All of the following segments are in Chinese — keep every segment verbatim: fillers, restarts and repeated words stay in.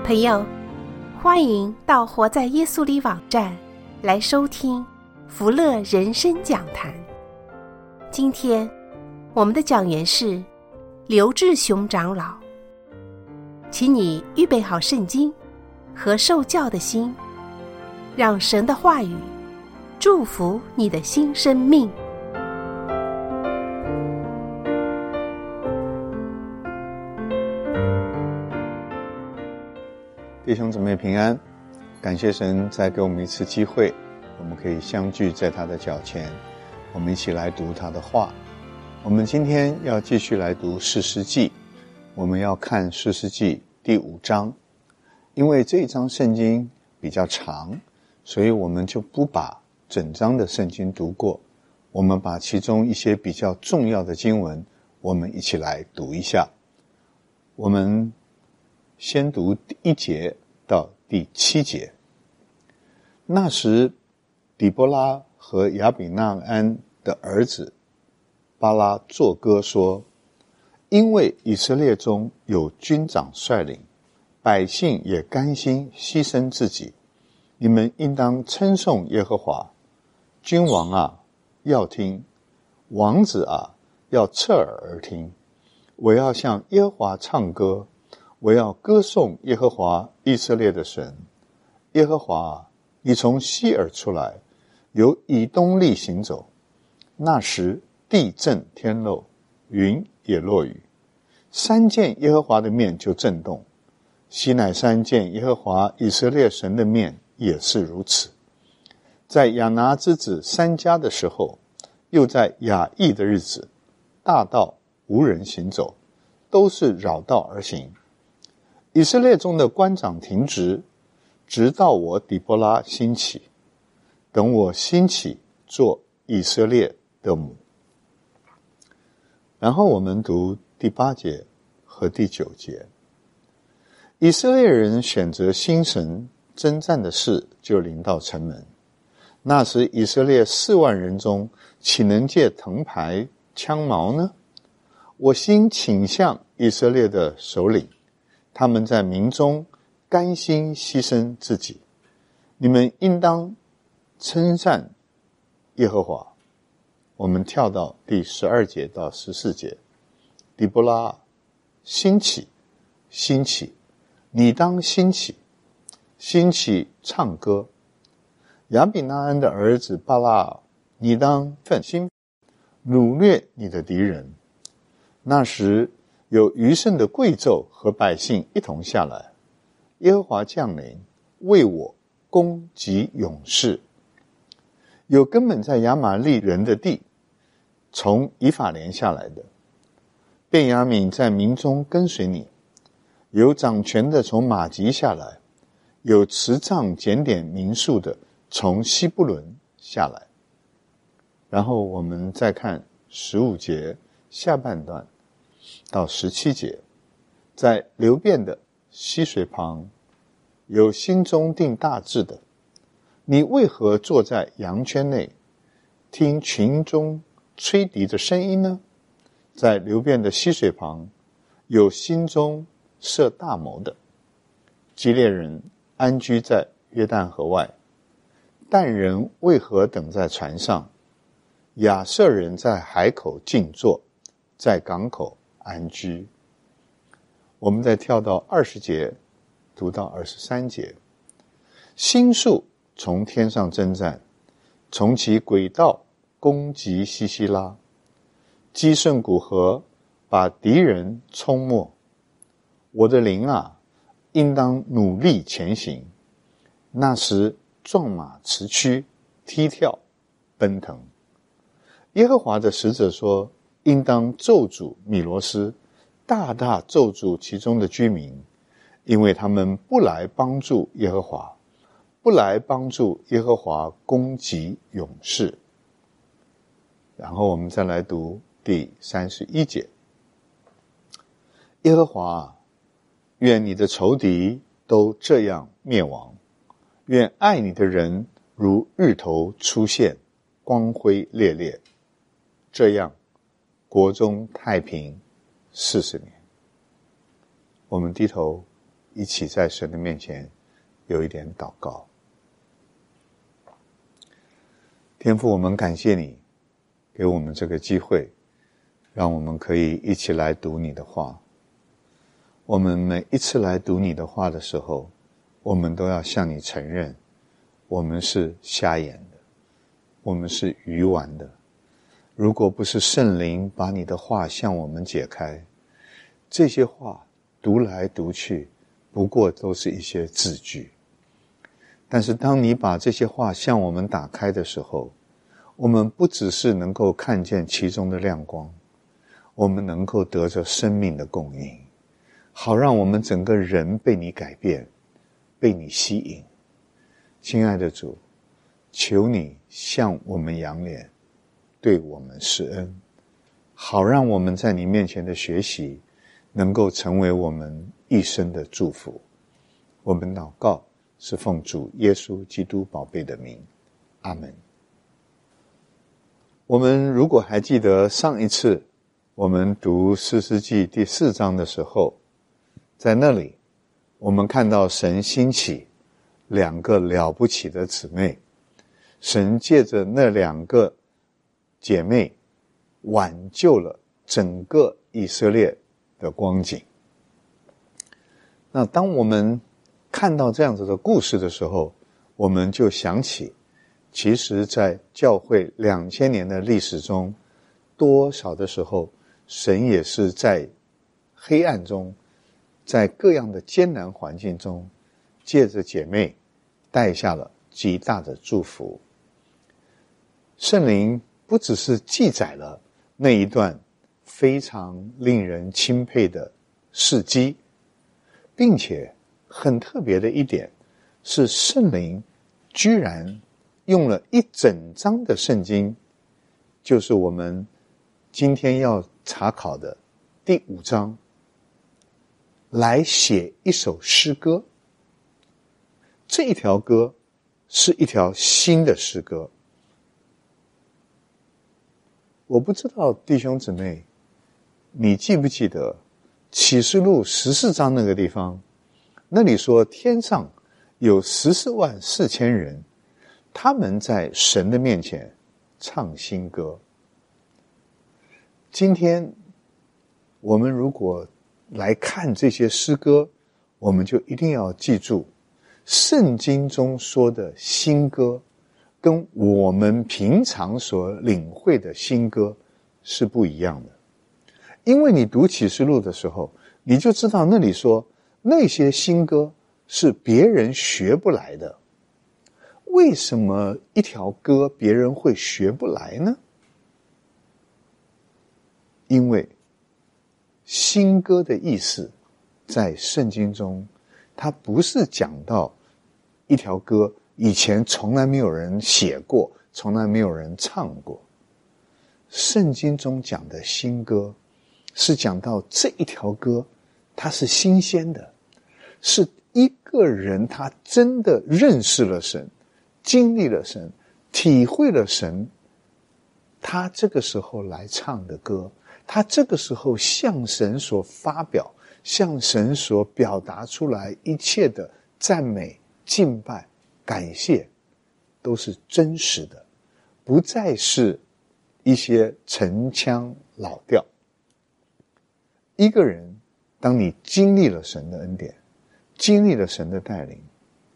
朋友，欢迎到活在耶稣里网站来收听福乐人生讲坛。今天我们的讲员是刘志雄长老，请你预备好圣经和受教的心，让神的话语祝福你的新生命。 弟兄姊妹平安，感谢神再给我们一次机会，我们可以相聚在他的脚前，我们一起来读他的话。我们今天要继续来读士师记，我们要看士师记第五章。因为这一章圣经比较长，所以我们就不把整章的圣经读过，我们把其中一些比较重要的经文我们一起来读一下。我们先读第一节到第七节。那时底波拉和亚比纳安的儿子巴拉作歌说，因为以色列中有军长率领，百姓也甘心牺牲自己，你们应当称颂耶和华。君王啊，要听；王子啊，要侧耳而听。我要向耶和华唱歌，我要歌颂耶和华以色列的神。耶和华啊，你从西珥出来，由以东利行走。那时地震天漏，云也落雨，山见耶和华的面就震动，西乃山见耶和华以色列神的面也是如此。在亚拿之子三家的时候，又在雅亿的日子，大道无人行走，都是绕道而行。以色列中的官长停职，直到我底波拉兴起，等我兴起做以色列的母。然后我们读第八节和第九节。以色列人选择新神，征战的事就临到城门。那时以色列四万人中，岂能借藤牌枪矛呢？我心倾向以色列的首领，他们在民中甘心牺牲自己，你们应当称赞耶和华。我们跳到第十二节到十四节。底波拉，兴起，兴起，你当兴起，兴起唱歌。亚比纳安的儿子巴拉，你当奋心，掳掠你的敌人。那时有余剩的贵胄和百姓一同下来，耶和华降临，为我攻击勇士。有根本在亚玛利人的地，从以法莲下来的，便雅悯在民中跟随你。有掌权的从马吉下来，有持杖检点民数的从西布伦下来。然后我们再看十五节下半段到十七节。在流便的溪水旁，有心中定大志的，你为何坐在羊圈内，听群中吹笛的声音呢？在流便的溪水旁，有心中设大谋的。基列人安居在约旦河外，但人为何等在船上？亚设人在海口静坐，在港口安居。我们再跳到二十节，读到二十三节。星宿从天上征战，从其轨道攻击西西拉，基顺古河把敌人冲没。我的灵啊，应当努力前行。那时壮马驰驱，踢跳奔腾。耶和华的使者说，应当咒诅米罗斯，大大咒诅其中的居民，因为他们不来帮助耶和华，不来帮助耶和华攻击勇士。然后我们再来读第三十一节。耶和华，愿你的仇敌都这样灭亡，愿爱你的人如日头出现，光辉烈烈，这样国中太平四十年。我们低头一起在神的面前有一点祷告。天父，我们感谢你给我们这个机会，让我们可以一起来读你的话。我们每一次来读你的话的时候，我们都要向你承认，我们是瞎眼的，我们是愚顽的。如果不是圣灵把你的话向我们解开，这些话读来读去不过都是一些字句。但是当你把这些话向我们打开的时候，我们不只是能够看见其中的亮光，我们能够得着生命的供应，好让我们整个人被你改变，被你吸引。亲爱的主，求你向我们扬脸，对我们施恩，好让我们在你面前的学习能够成为我们一生的祝福。我们祷告是奉主耶稣基督宝贝的名，阿们。我们如果还记得上一次我们读士师记第四章的时候，在那里我们看到神兴起两个了不起的姊妹，神借着那两个姐妹挽救了整个以色列的光景。那当我们看到这样子的故事的时候，我们就想起，其实在教会两千年的历史中，多少的时候神也是在黑暗中，在各样的艰难环境中，借着姐妹带下了极大的祝福。圣灵不只是记载了那一段非常令人钦佩的事迹，并且很特别的一点是，圣灵居然用了一整章的圣经，就是我们今天要查考的第五章，来写一首诗歌。这一条歌是一条新的诗歌。我不知道弟兄姊妹，你记不记得启示录十四章那个地方，那里说天上有十四万四千人，他们在神的面前唱新歌。今天我们如果来看这些诗歌，我们就一定要记住，圣经中说的新歌跟我们平常所领会的新歌是不一样的。因为你读启示录的时候，你就知道那里说那些新歌是别人学不来的。为什么一条歌别人会学不来呢？因为新歌的意思在圣经中，它不是讲到一条歌以前从来没有人写过，从来没有人唱过。圣经中讲的新歌是讲到这一条歌它是新鲜的，是一个人他真的认识了神，经历了神，体会了神，他这个时候来唱的歌，他这个时候向神所发表，向神所表达出来一切的赞美、敬拜、感谢，都是真实的，不再是一些陈腔老调。一个人当你经历了神的恩典，经历了神的带领，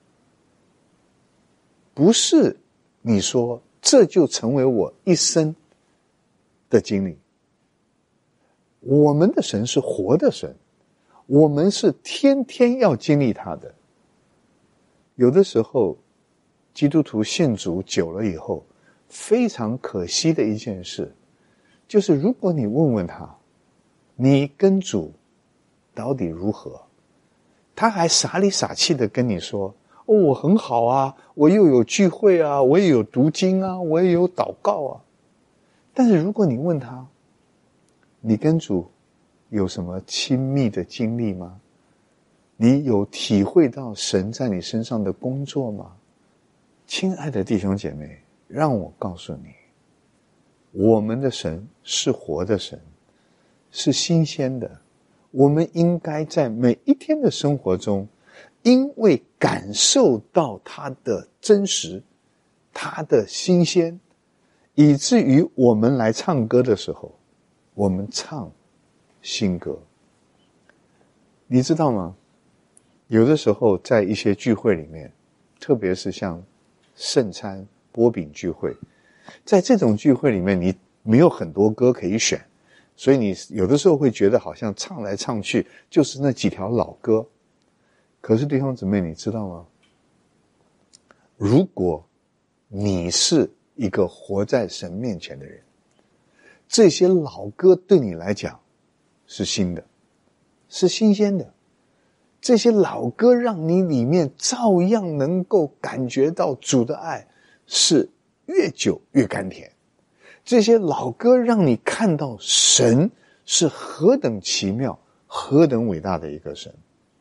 不是你说这就成为我一生的经历。我们的神是活的神，我们是天天要经历他的。有的时候基督徒信主久了以后，非常可惜的一件事，就是如果你问问他，你跟主到底如何，他还傻里傻气的跟你说，哦，我很好啊，我又有聚会啊，我也有读经啊，我也有祷告啊。但是如果你问他，你跟主有什么亲密的经历吗？你有体会到神在你身上的工作吗？亲爱的弟兄姐妹，让我告诉你，我们的神是活的神，是新鲜的。 我们应该在每一天的生活中，因为感受到它的真实，它的新鲜，以至于我们来唱歌的时候，我们唱新歌。你知道吗？有的时候在一些聚会里面，特别是像圣餐波饼聚会，在这种聚会里面，你没有很多歌可以选，所以你有的时候会觉得好像唱来唱去就是那几条老歌。可是弟兄姊妹，你知道吗？如果你是一个活在神面前的人，这些老歌对你来讲是新的，是新鲜的。这些老歌让你里面照样能够感觉到主的爱是越久越甘甜。这些老歌让你看到神是何等奇妙，何等伟大的一个神。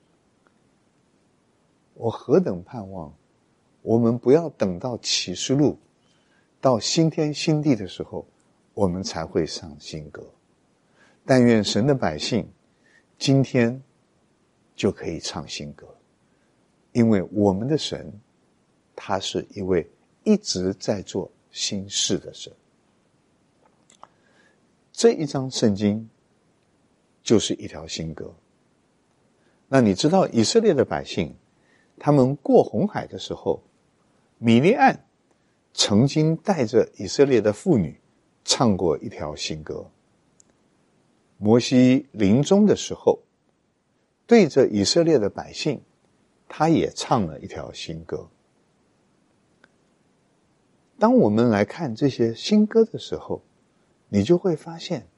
我何等盼望我们不要等到启示录到新天新地的时候，我们才会唱新歌。但愿神的百姓今天就可以唱新歌，因为我们的神他是一位一直在做新事的神。这一章圣经就是一条新歌。那你知道以色列的百姓他们过红海的时候，米利暗曾经带着以色列的妇女唱过一条新歌。摩西临终的时候，对着以色列的百姓，他也唱了一条新歌。当我们来看这些新歌的时候，你就会发现，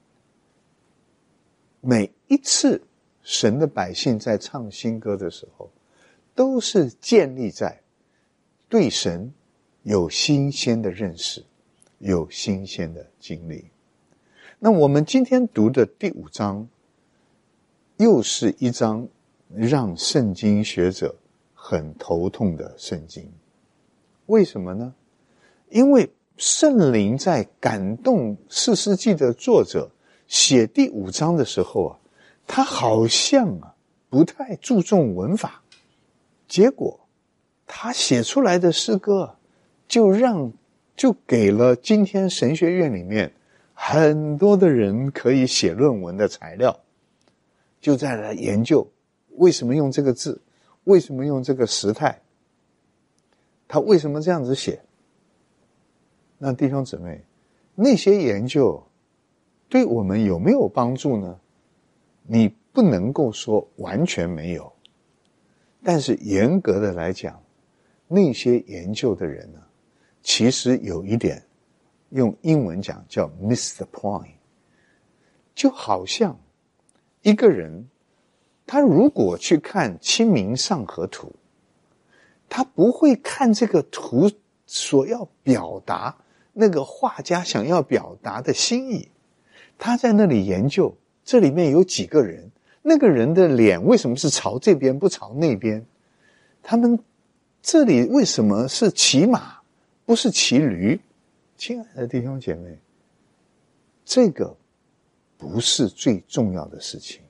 每一次神的百姓在唱新歌的时候，都是建立在对神有新鲜的认识，有新鲜的经历。那我们今天读的第五章又是一章让圣经学者很头痛的圣经。为什么呢？因为圣灵在感动士师记的作者写第五章的时候啊，他好像啊不太注重文法，结果他写出来的诗歌啊，就让就给了今天神学院里面很多的人可以写论文的材料，就在来研究为什么用这个字，为什么用这个时态，他为什么这样子写。那弟兄姊妹，那些研究对我们有没有帮助呢？你不能够说完全没有，但是严格的来讲，那些研究的人呢，其实有一点用英文讲叫 miss the point。 就好像一个人他如果去看《清明上河图》，他不会看这个图所要表达那个画家想要表达的心意，他在那里研究这里面有几个人，那个人的脸为什么是朝这边不朝那边，他们这里为什么是骑马不是骑驴。亲爱的弟兄姐妹，这个不是最重要的事情。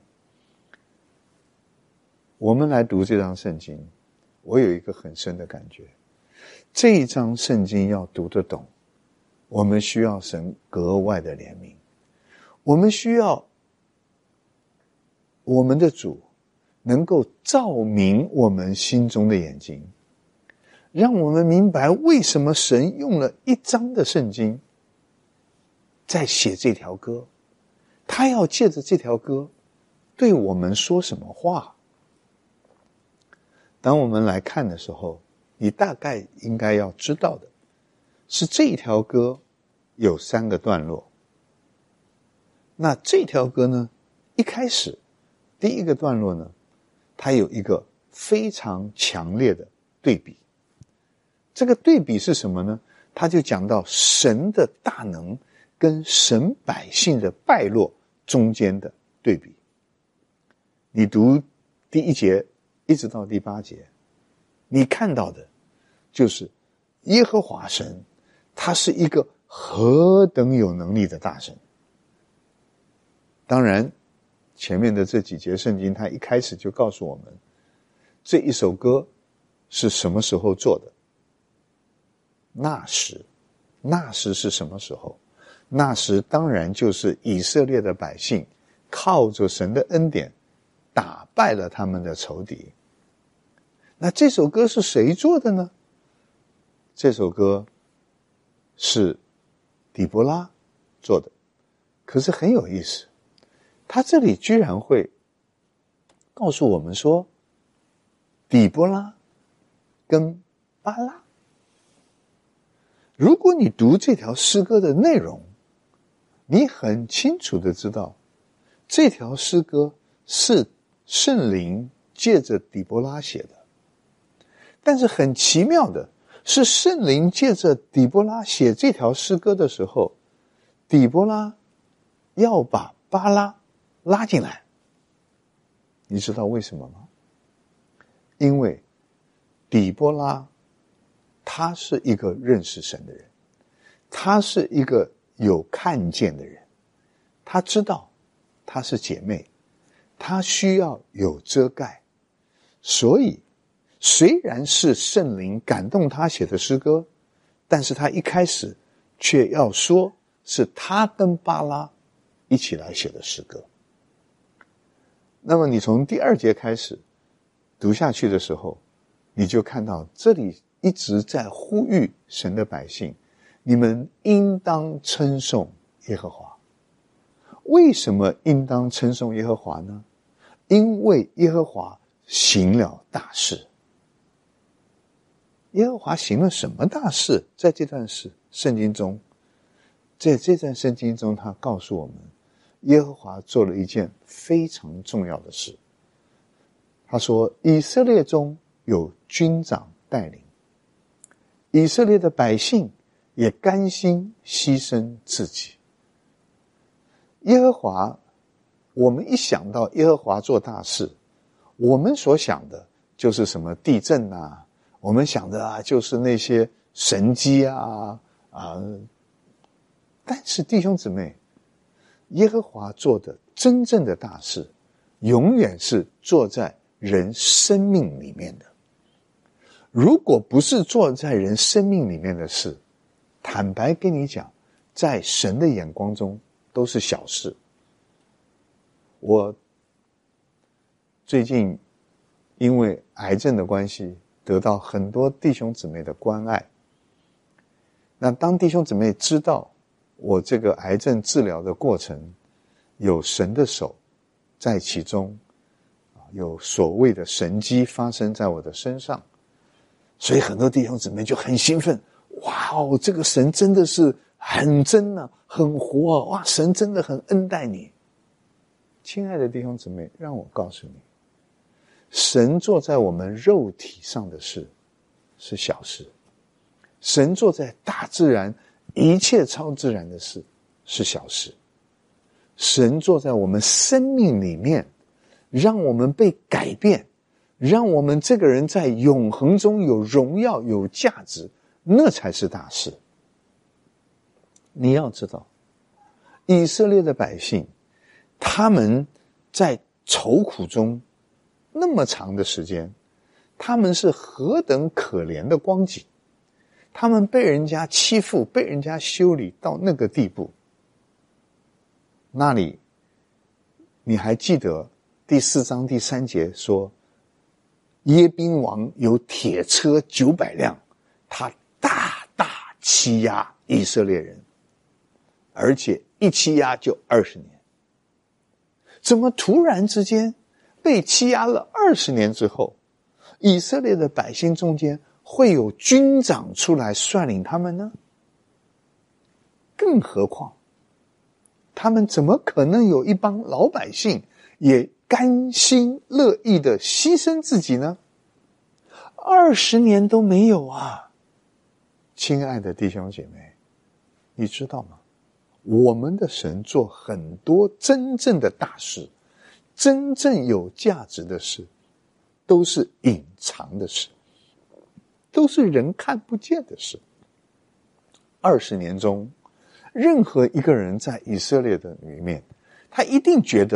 我们来读这章圣经，我有一个很深的感觉，这一章圣经要读得懂，我们需要神格外的怜悯，我们需要我们的主能够照明我们心中的眼睛，让我们明白为什么神用了一章的圣经在写这条歌，他要借着这条歌对我们说什么话。当我们来看的时候，你大概应该要知道的是，这一条歌有三个段落。那这条歌呢，一开始第一个段落呢，它有一个非常强烈的对比。这个对比是什么呢？他就讲到神的大能跟神百姓的败落中间的对比。你读第一节一直到第八节，你看到的就是耶和华神，他是一个何等有能力的大神。当然前面的这几节圣经，他一开始就告诉我们，这一首歌是什么时候做的？那时，那时是什么时候？那时当然就是以色列的百姓靠着神的恩典打败了他们的仇敌。那这首歌是谁做的呢？这首歌是底波拉做的。可是很有意思，他这里居然会告诉我们说，底波拉跟巴拉。如果你读这条诗歌的内容，你很清楚的知道，这条诗歌是圣灵借着底波拉写的。但是很奇妙的是，圣灵借着底波拉写这条诗歌的时候，底波拉要把巴拉拉进来。你知道为什么吗？因为底波拉他是一个认识神的人，他是一个有看见的人，他知道她是姐妹，她需要有遮盖。所以虽然是圣灵感动他写的诗歌，但是他一开始却要说是他跟巴拉一起来写的诗歌。那么你从第二节开始读下去的时候，你就看到这里一直在呼吁神的百姓，你们应当称颂耶和华。为什么应当称颂耶和华呢？因为耶和华行了大事。耶和华行了什么大事？在这段事圣经中，在这段圣经中，他告诉我们，耶和华做了一件非常重要的事。他说，以色列中有军长带领，以色列的百姓也甘心牺牲自己。耶和华，我们一想到耶和华做大事，我们所想的就是什么地震啊，我们想的啊就是那些神迹啊啊。但是弟兄姊妹，耶和华做的真正的大事，永远是做在人生命里面的。如果不是做在人生命里面的事，坦白跟你讲，在神的眼光中都是小事。我最近因为癌症的关系，得到很多弟兄姊妹的关爱。那当弟兄姊妹知道我这个癌症治疗的过程有神的手在其中，有所谓的神迹发生在我的身上，所以很多弟兄姊妹就很兴奋，哇哦，这个神真的是很真啊，很活啊，哇，神真的很恩待你。亲爱的弟兄姊妹，让我告诉你，神做在我们肉体上的事是小事，神做在大自然一切超自然的事是小事，神做在我们生命里面，让我们被改变，让我们这个人在永恒中有荣耀有价值，那才是大事。你要知道，以色列的百姓，他们在愁苦中那么长的时间，他们是何等可怜的光景，他们被人家欺负，被人家修理到那个地步。那里你还记得第四章第三节说，耶宾王有铁车九百辆，他大大欺压以色列人，而且一欺压就二十年。怎么突然之间被欺压了二十年之后，以色列的百姓中间会有军长出来率领他们呢？更何况他们怎么可能有一帮老百姓也甘心乐意的牺牲自己呢？二十年都没有啊！亲爱的弟兄姐妹，你知道吗？我们的神做很多真正的大事，真正有价值的事，都是隐藏的事，都是人看不见的事。二十年中，任何一个人在以色列的里面，他一定觉得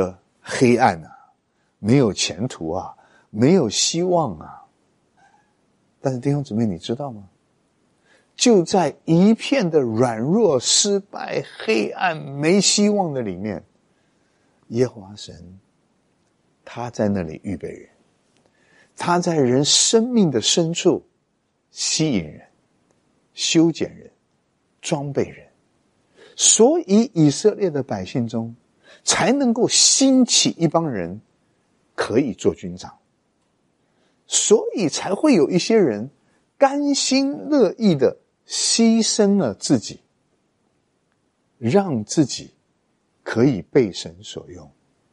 黑暗啊，没有前途啊，没有希望啊。但是弟兄姊妹，你知道吗？就在一片的软弱、失败、黑暗、没希望的里面，耶和华神他在那里预备人，他在人生命的深处吸引人、修剪人、装备人，所以以色列的百姓中才能够兴起一帮人可以做军长，所以才会有一些人甘心乐意的牺牲了自己，让自己可以被神所用。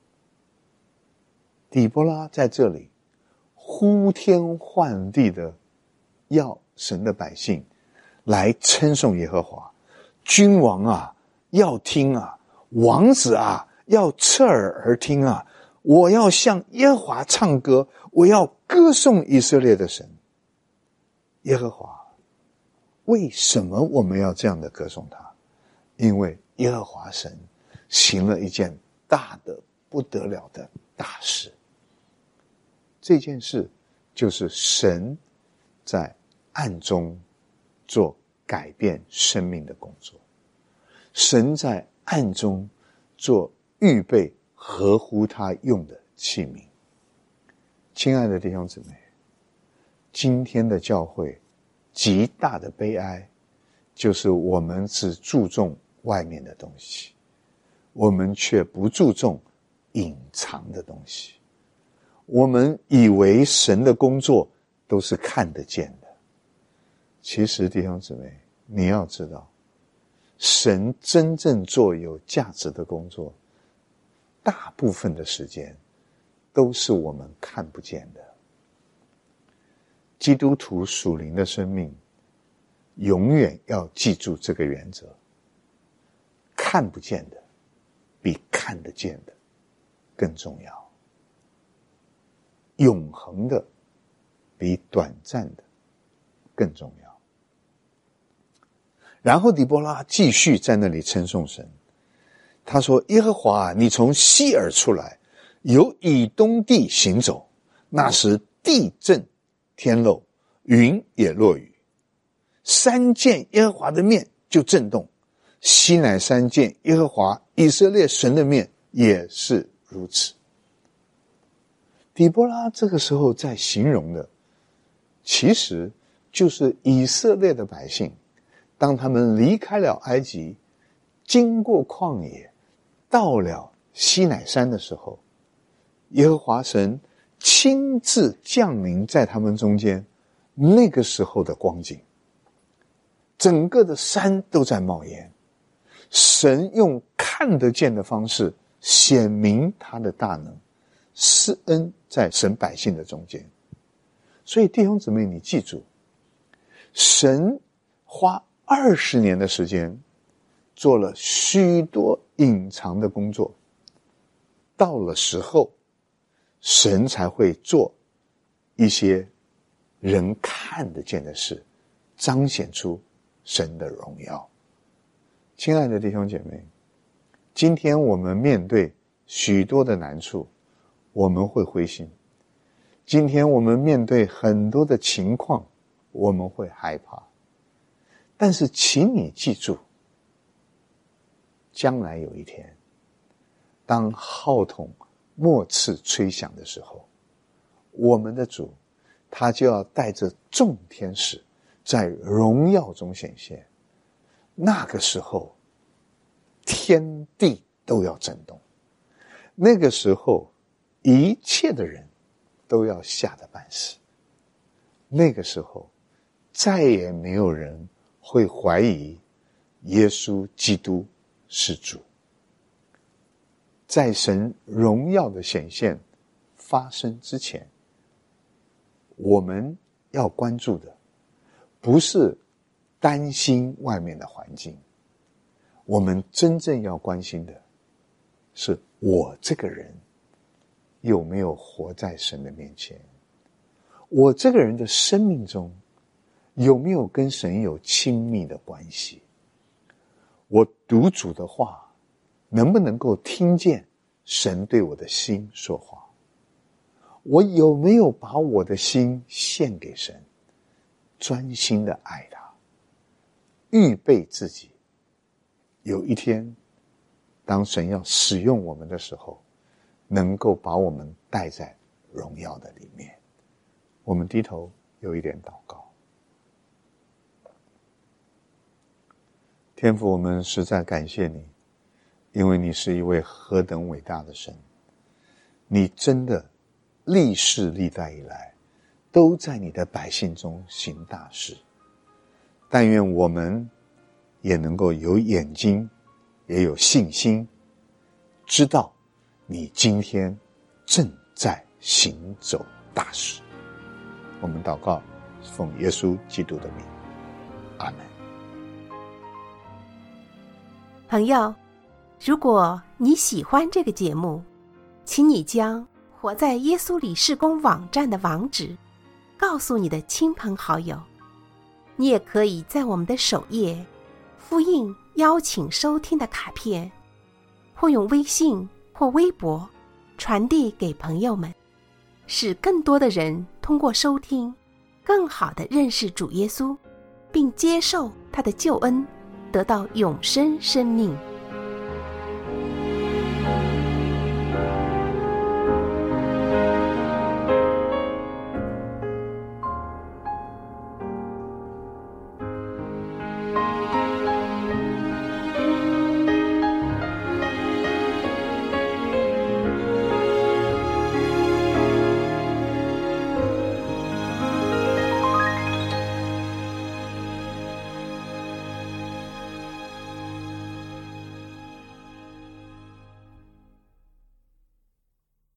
底波拉在这里呼天唤地的要神的百姓来称颂耶和华，君王啊要听啊，王子啊要侧耳而听啊，我要向耶和华唱歌，我要歌颂以色列的神。耶和华，为什么我们要这样的歌颂他？因为耶和华神行了一件大的不得了的大事。这件事就是神在暗中做改变生命的工作，神在暗中做预备合乎他用的器皿。亲爱的弟兄姊妹，今天的教会极大的悲哀，就是我们只注重外面的东西，我们却不注重隐藏的东西。我们以为神的工作都是看得见的，其实弟兄姊妹，你要知道，神真正做有价值的工作，大部分的时间都是我们看不见的。基督徒属灵的生命永远要记住这个原则，看不见的比看得见的更重要，永恒的比短暂的更重要。然后底波拉继续在那里称颂神，他说，耶和华，你从西珥出来，由以东地行走，那时地震天漏，云也落雨，山见耶和华的面就震动，西乃山见耶和华以色列神的面也是如此。底波拉这个时候在形容的，其实就是以色列的百姓，当他们离开了埃及，经过旷野，到了西乃山的时候，耶和华神亲自降临在他们中间，那个时候的光景，整个的山都在冒烟，神用看得见的方式显明他的大能，施恩在神百姓的中间。所以弟兄姊妹，你记住，神花二十年的时间做了许多隐藏的工作，到了时候神才会做一些人看得见的事，彰显出神的荣耀。亲爱的弟兄姐妹，今天我们面对许多的难处，我们会灰心，今天我们面对很多的情况，我们会害怕，但是请你记住，将来有一天，当号筒末次吹响的时候，我们的主他就要带着众天使在荣耀中显现，那个时候天地都要震动，那个时候一切的人都要吓得半死，那个时候再也没有人会怀疑耶稣基督是主。在神荣耀的显现发生之前，我们要关注的不是担心外面的环境，我们真正要关心的是我这个人有没有活在神的面前，我这个人的生命中有没有跟神有亲密的关系，我读主的话能不能够听见神对我的心说话？我有没有把我的心献给神，专心的爱他，预备自己，有一天当神要使用我们的时候，能够把我们带在荣耀的里面。我们低头有一点祷告。天父，我们实在感谢你，因为你是一位何等伟大的神，你真的历世历代以来都在你的百姓中行大事。但愿我们也能够有眼睛，也有信心，知道你今天正在行走大事。我们祷告，奉耶稣基督的名，阿们。 朋友，如果你喜欢这个节目，请你将活在耶稣里事工网站的网址告诉你的亲朋好友。你也可以在我们的首页复印邀请收听的卡片，或用微信或微博传递给朋友们，使更多的人通过收听更好地认识主耶稣，并接受他的救恩，得到永生生命。